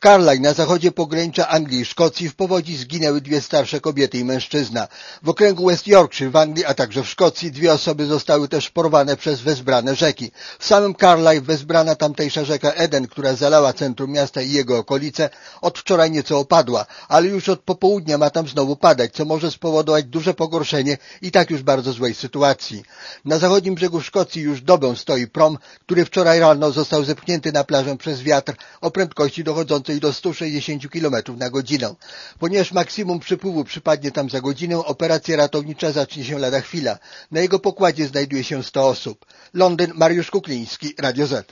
Carlisle na zachodzie pogranicza Anglii i Szkocji w powodzi zginęły 2 starsze kobiety i mężczyzna. W okręgu West Yorkshire w Anglii, a także w Szkocji 2 osoby zostały też porwane przez wezbrane rzeki. W samym Carlisle wezbrana tamtejsza rzeka Eden, która zalała centrum miasta i jego okolice, od wczoraj nieco opadła, ale już od popołudnia ma tam znowu padać, co może spowodować duże pogorszenie i tak już bardzo złej sytuacji. Na zachodnim brzegu Szkocji już dobę stoi prom, który wczoraj rano został zepchnięty na plażę przez wiatr o prędkości dochodzącej do 160 km na godzinę. Ponieważ maksimum przypływu przypadnie tam za godzinę, operacja ratownicza zacznie się lada chwila. Na jego pokładzie znajduje się 100 osób. Londyn, Mariusz Kukliński, Radio Z.